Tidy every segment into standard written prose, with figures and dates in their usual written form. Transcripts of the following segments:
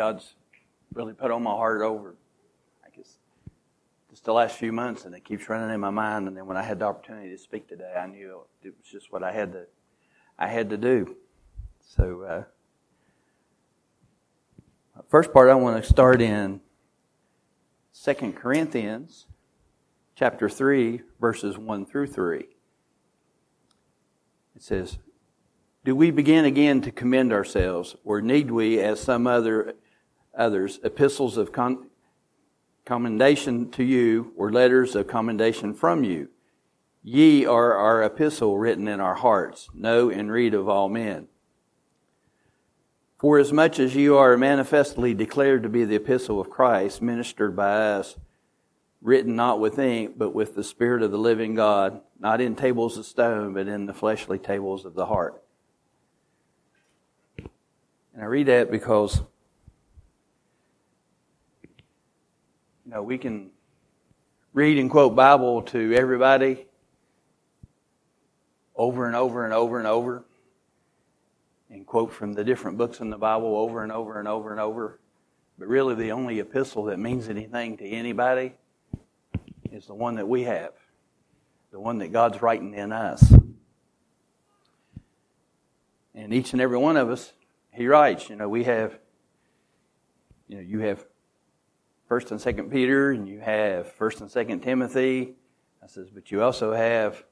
God's really put on my heart over, I guess, just the last few months, and it keeps running in my mind. And then when I had the opportunity to speak today, I knew it was just what I had to do. So, first part I want to start in 2 Corinthians chapter 3, verses 1 through 3. It says, "Do we begin again to commend ourselves, or need we, as some others, epistles of commendation to you, or letters of commendation from you? Ye are our epistle written in our hearts, know and read of all men. For as much as you are manifestly declared to be the epistle of Christ, ministered by us, written not with ink, but with the Spirit of the living God, not in tables of stone, but in the fleshly tables of the heart." And I read that because, we can read and quote Bible to everybody over and over and over and over, and quote from the different books in the Bible over and over and over and over. But really the only epistle that means anything to anybody is the one that we have, the one that God's writing in us. And each and every one of us, He writes. We have, you have 1st and 2nd Peter, and you have 1st and 2nd Timothy. I says, but you also have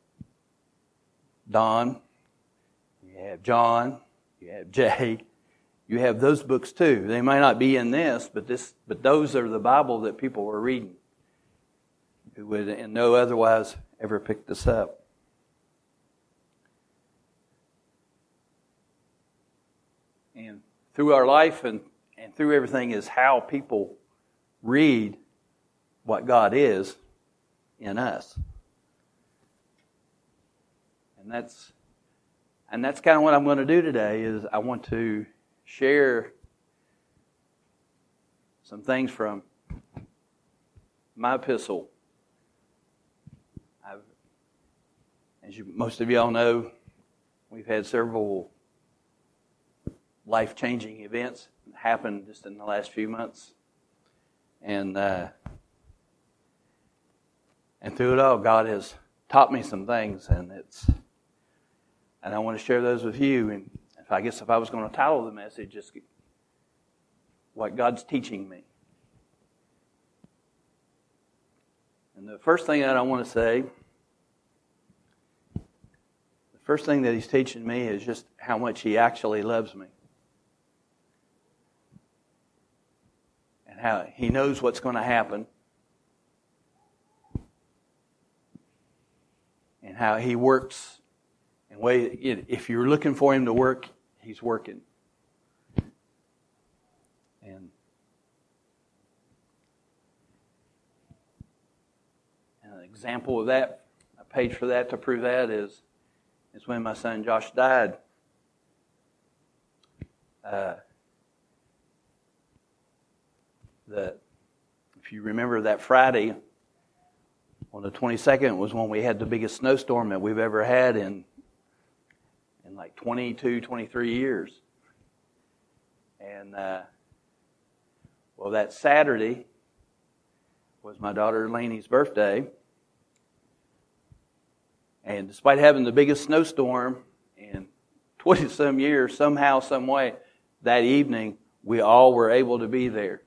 Don, you have John, you have Jay. You have those books too. They might not be in this, but those are the Bible that people were reading who would and no otherwise ever pick this up. And through our life and through everything is how people read what God is in us. And that's kind of what I'm going to do today. Is I want to share some things from my epistle. Most of you all know, we've had several life-changing events happen just in the last few months, and through it all, God has taught me some things, and I want to share those with you. And if I was going to title the message, just what God's teaching me. And the first thing that I want to say, the first thing that He's teaching me is just how much He actually loves me. And how He knows what's going to happen. And how He works in way. If you're looking for Him to work, He's working. And an example of that, a page for that to prove that is when my son Josh died. If you remember that Friday, on the 22nd was when we had the biggest snowstorm that we've ever had in like 22, 23 years. And, that Saturday was my daughter Lainey's birthday. And despite having the biggest snowstorm in 20-some years, somehow, some way, that evening, we all were able to be there.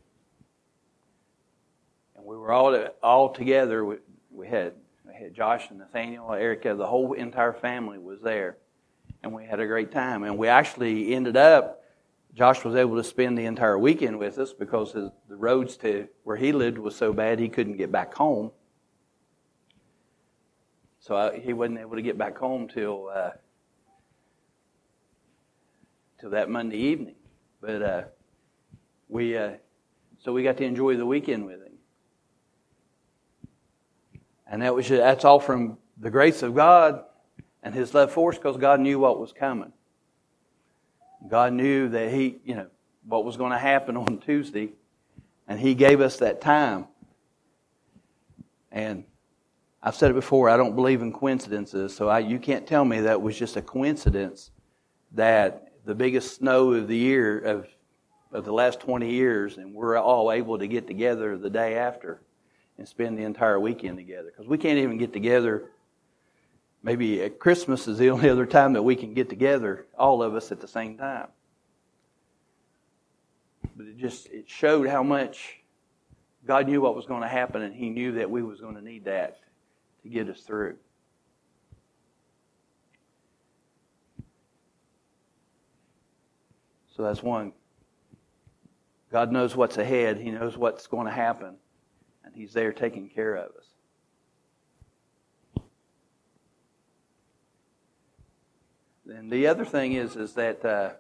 And we were all together. We had Josh and Nathaniel, Erica, the whole entire family was there. And we had a great time. And we actually ended up, Josh was able to spend the entire weekend with us because the roads to where he lived was so bad he couldn't get back home. So he wasn't able to get back home till that Monday evening. But so we got to enjoy the weekend with him. And that's all from the grace of God and His love for us, because God knew what was coming. God knew that what was going to happen on Tuesday, and He gave us that time. And I've said it before, I don't believe in coincidences, so you can't tell me that was just a coincidence that the biggest snow of the year, of of the last 20 years, and we're all able to get together the day after and spend the entire weekend together. Because we can't even get together. Maybe at Christmas is the only other time that we can get together, all of us at the same time. But it showed how much God knew what was going to happen, and He knew that we was going to need that to get us through. So that's one. God knows what's ahead. He knows what's going to happen, and He's there taking care of us. And the other thing is that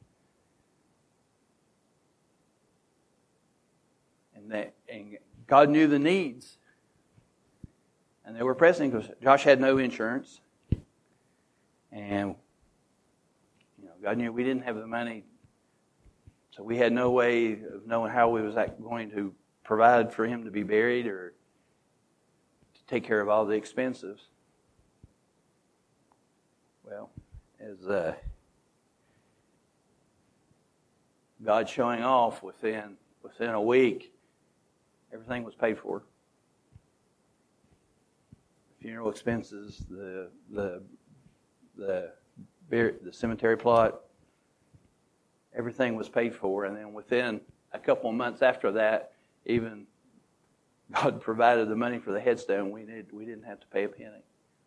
and God knew the needs, and they were pressing because Josh had no insurance, and God knew we didn't have the money, so we had no way of knowing how we was going to provide for him to be buried or to take care of all the expenses. Well, as God showing off within a week, everything was paid for. Funeral expenses, the cemetery plot, everything was paid for. And then within a couple of months after that, even God provided the money for the headstone. We didn't have to pay a penny.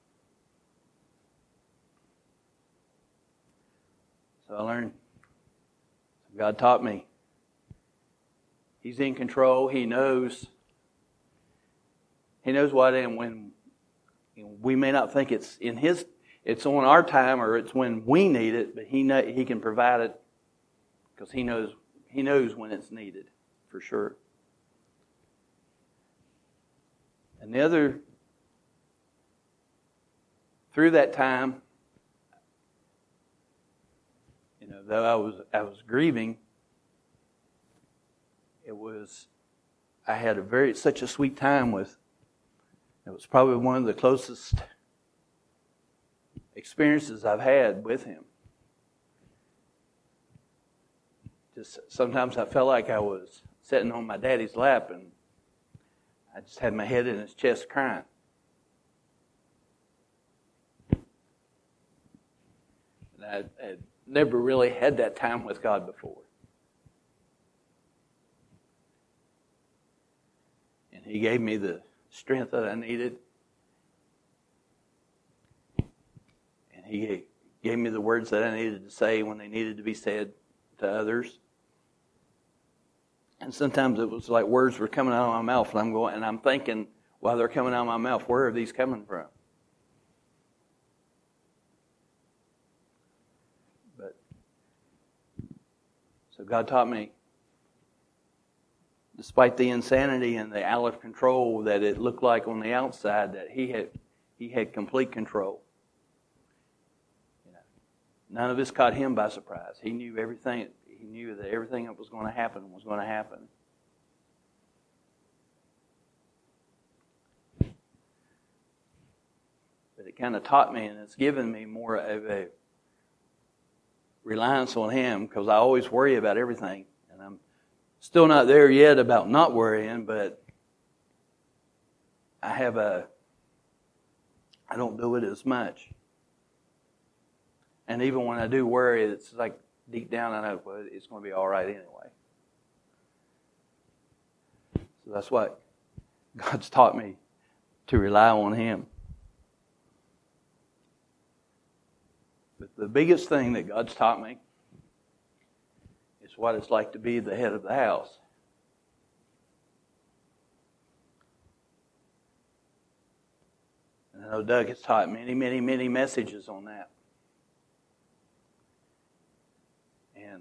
So I learned. God taught me. He's in control. He knows what, and when we may not think it's on our time or it's when we need it, but He can provide it because He knows when it's needed for sure. And through that time, though I was grieving, I had such a sweet time with. It was probably one of the closest experiences I've had with him. Just sometimes I felt like I was sitting on my daddy's lap and I just had my head in his chest crying. And I had never really had that time with God before. And He gave me the strength that I needed. And He gave me the words that I needed to say when they needed to be said to others. And sometimes it was like words were coming out of my mouth and I'm thinking while they're coming out of my mouth, where are these coming from? So God taught me, despite the insanity and the out of control that it looked like on the outside, that He had complete control. None of this caught Him by surprise. He knew everything. He knew that everything that was going to happen was going to happen. But it kind of taught me, and it's given me more of a reliance on Him, because I always worry about everything. And I'm still not there yet about not worrying, but I don't do it as much. And even when I do worry, it's like deep down I know it's going to be all right anyway. So that's what God's taught me, to rely on Him. But the biggest thing that God's taught me is what it's like to be the head of the house. And I know Doug has taught many, many, many messages on that. And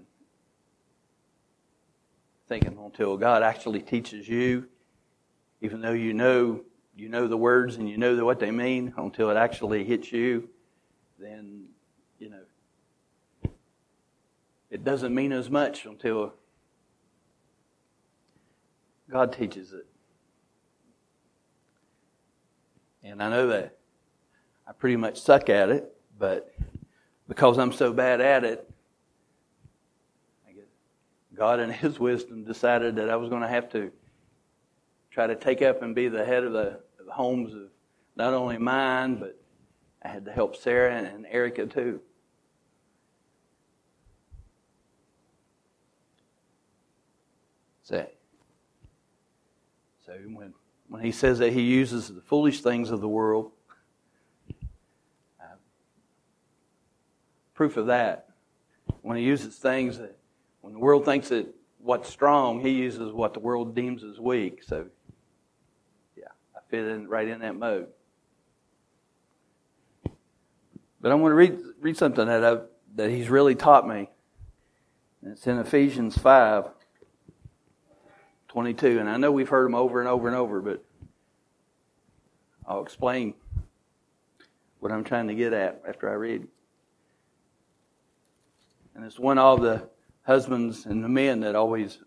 thinking until God actually teaches you, even though you know the words and you know what they mean, until it actually hits you, then it doesn't mean as much until God teaches it. And I know that I pretty much suck at it, but because I'm so bad at it, I guess God in His wisdom decided that I was going to have to try to take up and be the head of the homes of not only mine, but I had to help Sarah and Erica too. So when he says that he uses the foolish things of the world, proof of that, when he uses things that, when the world thinks that what's strong, he uses what the world deems as weak. So, yeah, I fit in right in that mode. But I want to read something that he's really taught me. And it's in Ephesians 5:22. And I know we've heard them over and over and over, but I'll explain what I'm trying to get at after I read. And it's one all the husbands and the men that always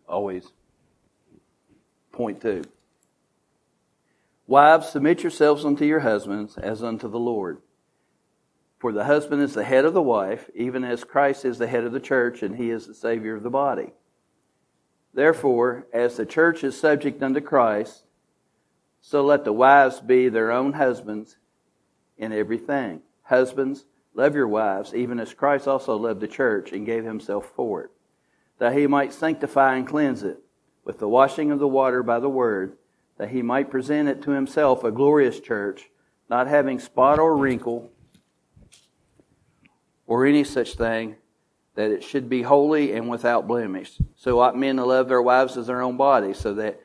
point to. Wives, submit yourselves unto your husbands as unto the Lord. For the husband is the head of the wife, even as Christ is the head of the church, and he is the Savior of the body. Therefore, as the church is subject unto Christ, so let the wives be their own husbands in everything. Husbands, love your wives, even as Christ also loved the church and gave himself for it, that he might sanctify and cleanse it with the washing of the water by the word, that he might present it to himself a glorious church, not having spot or wrinkle or any such thing, that it should be holy and without blemish. So ought men to love their wives as their own bodies, so that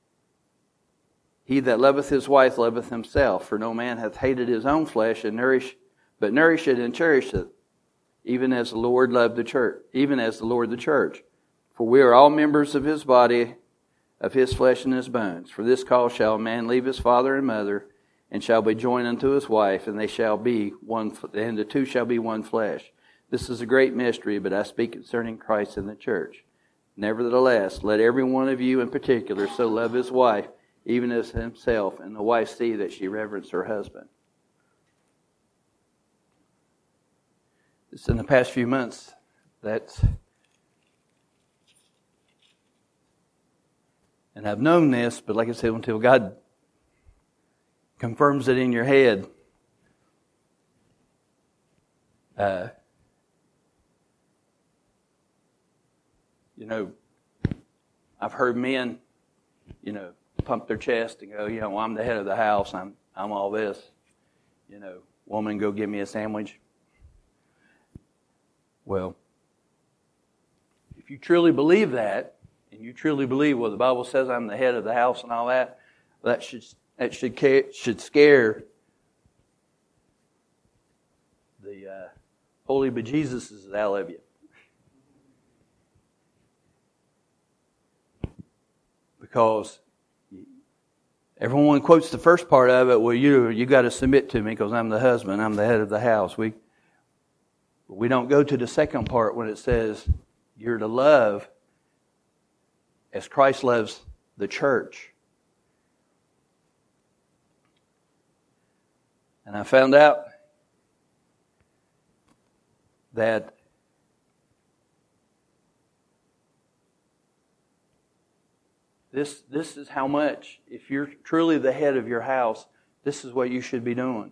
he that loveth his wife loveth himself. For no man hath hated his own flesh, but nourish it and cherish it, even as the Lord loved the church, even as the Lord the church. For we are all members of his body, of his flesh and his bones. For this cause shall a man leave his father and mother, and shall be joined unto his wife, and they shall be one, and the two shall be one flesh. This is a great mystery, but I speak concerning Christ and the church. Nevertheless, let every one of you in particular so love his wife, even as himself, and the wife see that she reverence her husband. It's in the past few months and I've known this, but like I said, until God confirms it in your head, I've heard men, pump their chest and go, well, I'm the head of the house. I'm all this. Woman, go get me a sandwich. Well, if you truly believe that, and you truly believe, well, the Bible says I'm the head of the house and all that, that should scare the holy bejesuses out of you. Because everyone quotes the first part of it, well, you got to submit to me because I'm the husband, I'm the head of the house. We don't go to the second part when it says you're to love as Christ loves the church. And I found out that this is how much, if you're truly the head of your house, this is what you should be doing.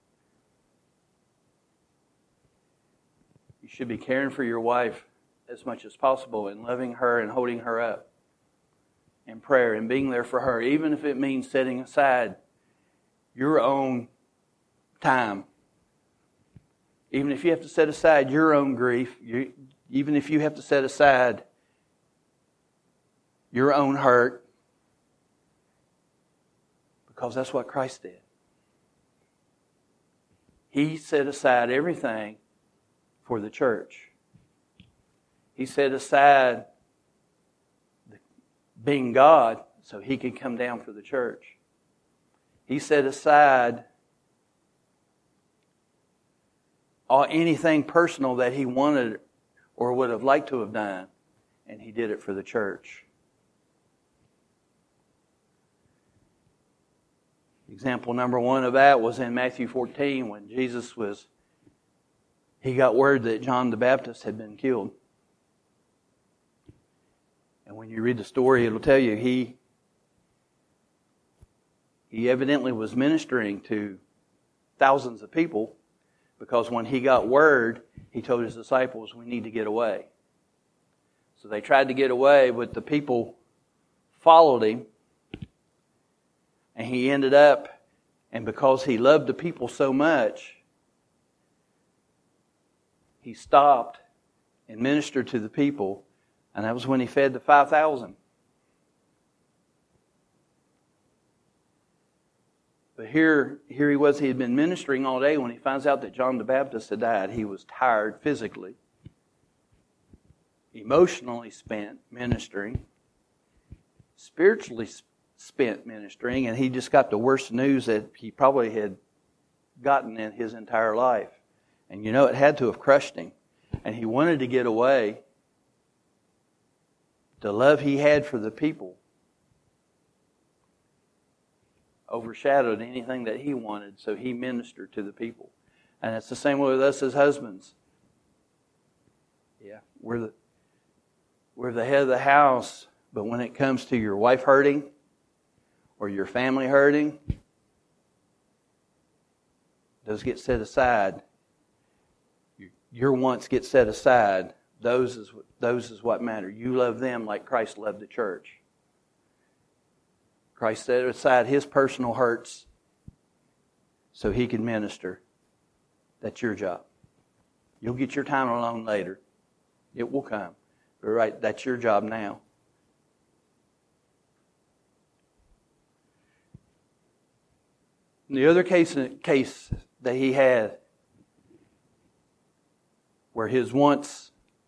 You should be caring for your wife as much as possible and loving her and holding her up in prayer and being there for her, even if it means setting aside your own time. Even if you have to set aside your own grief, even if you have to set aside your own hurt, because that's what Christ did. He set aside everything for the church. He set aside being God so he could come down for the church. He set aside anything personal that he wanted or would have liked to have done, and he did it for the church. Example number one of that was in Matthew 14 when he got word that John the Baptist had been killed. And when you read the story, it'll tell you he evidently was ministering to thousands of people, because when he got word, he told his disciples, we need to get away. So they tried to get away, but the people followed him. And he ended up, and because he loved the people so much, he stopped and ministered to the people. And that was when he fed the 5,000. But here he was, he had been ministering all day. When he finds out that John the Baptist had died, he was tired physically, emotionally spent ministering, spiritually spent ministering, and he just got the worst news that he probably had gotten in his entire life. And it had to have crushed him. And he wanted to get away. The love he had for the people overshadowed anything that he wanted, so he ministered to the people. And it's the same way with us as husbands. Yeah, we're the head of the house, but when it comes to your wife hurting or your family hurting, those get set aside. Your wants get set aside. Those is what matter. You love them like Christ loved the church. Christ set aside his personal hurts so he could minister. That's your job. You'll get your time alone later. It will come. But right, that's your job now. And the other case that he had, where his wants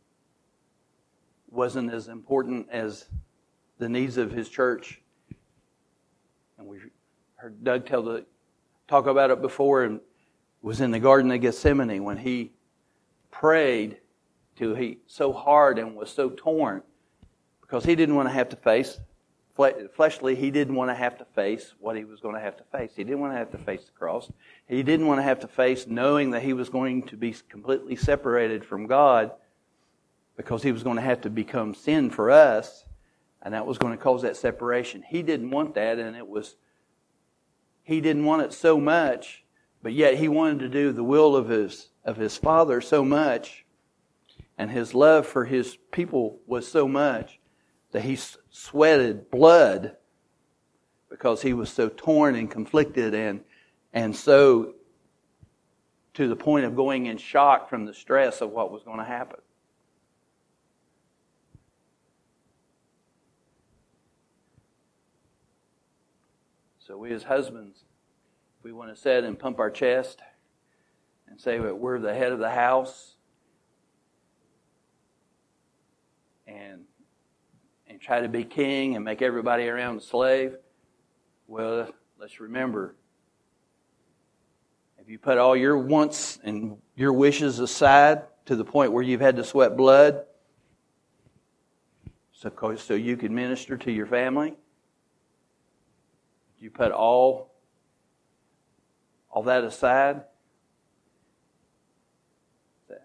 wasn't as important as the needs of his church. And we heard Doug talk about it before, and was in the Garden of Gethsemane when he prayed so hard and was so torn, because he didn't want to have to face, fleshly, he didn't want to have to face what he was going to have to face. He didn't want to have to face the cross. He didn't want to have to face knowing that he was going to be completely separated from God, because he was going to have to become sin for us, and that was going to cause that separation. He didn't want that, and he didn't want it so much, but yet he wanted to do the will of his Father so much, and his love for his people was so much that he sweated blood, because he was so torn and conflicted and so to the point of going in shock from the stress of what was going to happen. So we as husbands, we want to sit and pump our chest and say that we're the head of the house and try to be king and make everybody around a slave. Well, let's remember, if you put all your wants and your wishes aside to the point where you've had to sweat blood so you can minister to your family, you put all that aside, because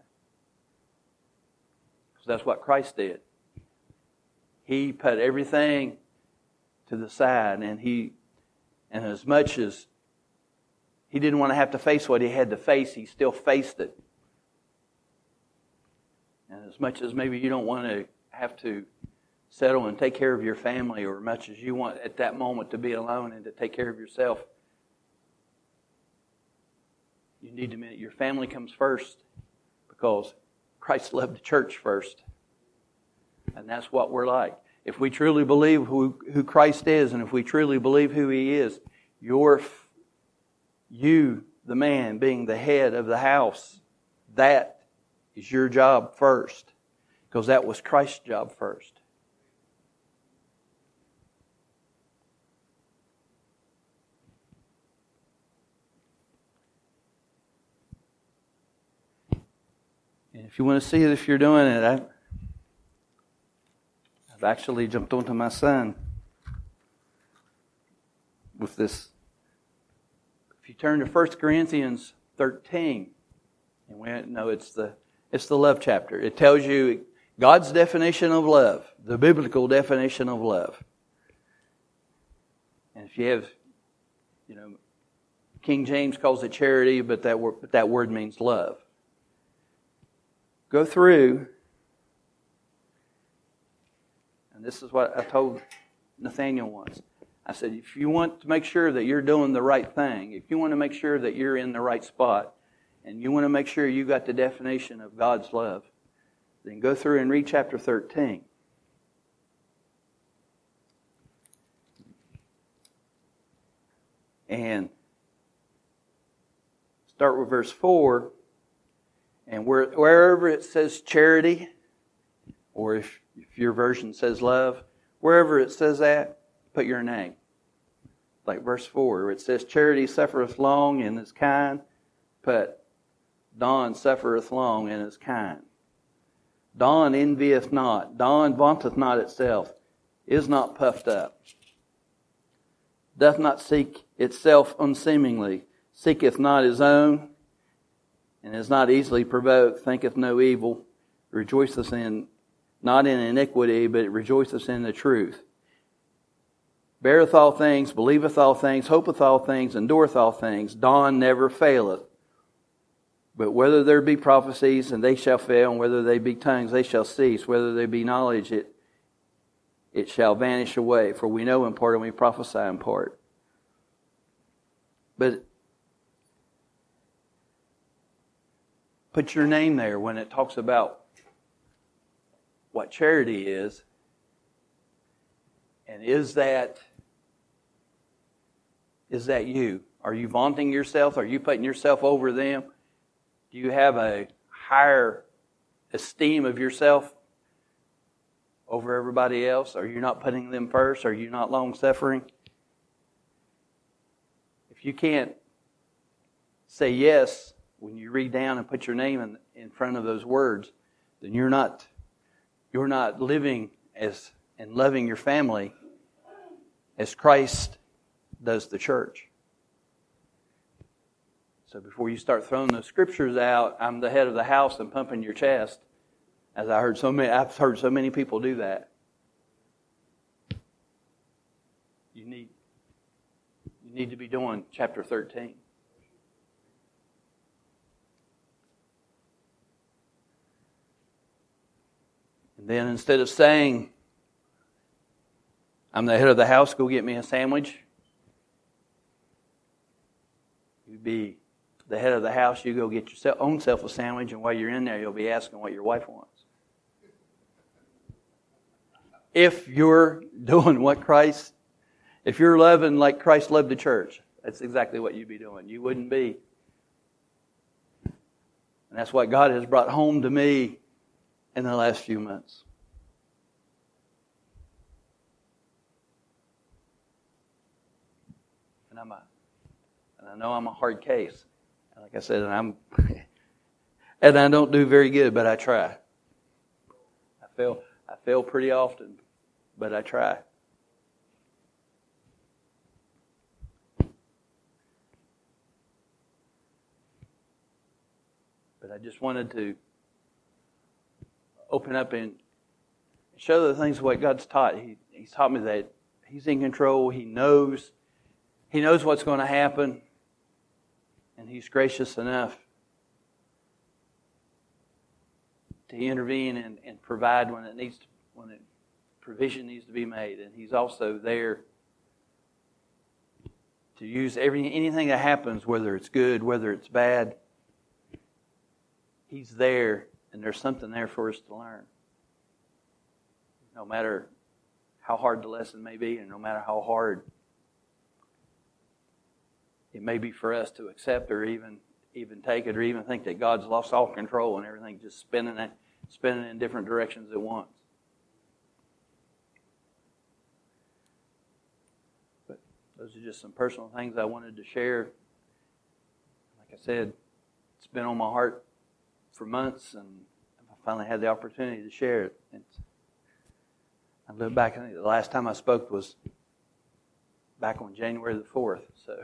that's what Christ did. He put everything to the side, and as much as he didn't want to have to face what he had to face, he still faced it. And as much as maybe you don't want to have to settle and take care of your family, or much as you want at that moment to be alone and to take care of yourself, you need to admit your family comes first, because Christ loved the church first. And that's what we're like. If we truly believe who Christ is, and if we truly believe who He is, you, the man, being the head of the house, that is your job first, because that was Christ's job first. And if you want to see it, if you're doing it, I've actually jumped onto my son with this. If you turn to 1 Corinthians 13, and it's the love chapter. It tells you God's definition of love, the biblical definition of love. And if you have, King James calls it charity, but that word means love. Go through, and this is what I told Nathaniel once. I said, if you want to make sure that you're doing the right thing, if you want to make sure that you're in the right spot, and you want to make sure you got the definition of God's love, then go through and read chapter 13. And start with verse 4. And wherever it says charity, or if your version says love, wherever it says that, put your name. Like verse 4, where it says, charity suffereth long and is kind, put, Dawn suffereth long and is kind. Dawn envieth not. Dawn vaunteth not itself, is not puffed up, doth not seek itself unseemingly, seeketh not his own, and is not easily provoked, thinketh no evil, rejoiceth not in iniquity, but rejoiceth in the truth. Beareth all things, believeth all things, hopeth all things, endureth all things. Dawn never faileth. But whether there be prophecies, and they shall fail, and whether they be tongues, they shall cease. Whether there be knowledge, it shall vanish away. For we know in part, and we prophesy in part. But put your name there when it talks about what charity is. And is that you? Are you vaunting yourself? Are you putting yourself over them? Do you have a higher esteem of yourself over everybody else? Are you not putting them first? Are you not long-suffering? If you can't say yes when you read down and put your name in front of those words, then you're not living as and loving your family as Christ does the church. So before you start throwing those scriptures out, I'm the head of the house, and pumping your chest, as I've heard so many people do that. You need to be doing chapter 13. And then instead of saying, I'm the head of the house, go get me a sandwich, you be the head of the house, you go get your own self a sandwich, and while you're in there, you'll be asking what your wife wants. If you're doing what Christ, if you're loving like Christ loved the church, that's exactly what you'd be doing. You wouldn't be. And that's what God has brought home to me in the last few months. And I know I'm a hard case. Like I said, and I don't do very good, but I try. I fail pretty often, but I try. But I just wanted to open up and show the things of what God's taught. He's taught me that He's in control. He knows what's going to happen. And He's gracious enough to intervene and provide when provision needs to be made. And He's also there to use anything that happens, whether it's good, whether it's bad. He's there, and there's something there for us to learn. No matter how hard the lesson may be, and no matter how hard it may be for us to accept, or even take it, or even think that God's lost all control and everything just spinning in different directions at once. But those are just some personal things I wanted to share. Like I said, it's been on my heart for months, and I finally had the opportunity to share it. I look back, I think the last time I spoke was back on January the 4th. So.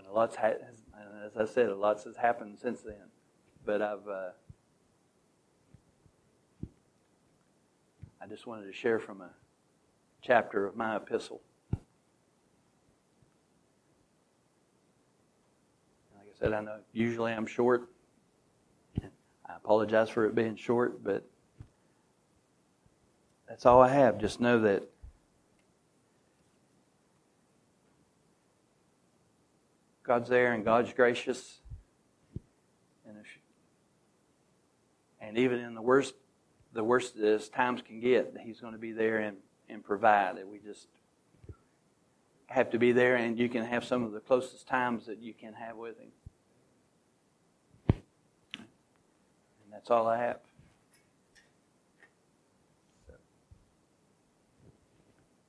As I said, lots has happened since then. But I just wanted to share from a chapter of my epistle. Like I said, I know usually I'm short. I apologize for it being short, but that's all I have. Just know that God's there and God's gracious. And even in the worst as times can get, He's going to be there and provide. And we just have to be there, and you can have some of the closest times that you can have with Him. And that's all I have.